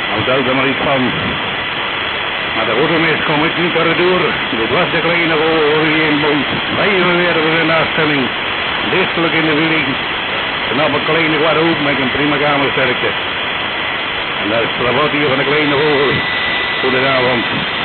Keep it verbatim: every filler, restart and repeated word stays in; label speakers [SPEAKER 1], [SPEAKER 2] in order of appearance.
[SPEAKER 1] Nou, duid er maar iets van. Maar de rotermis komt ik niet door. Dit was de kleine Oriënbond. Wij weer voor een nastelling. Lichtelijk in de willing. Knap een kleine Guadeloupe met een prima kamersterkte. En dat is het rapport hier van de kleine vogel. Goedenavond.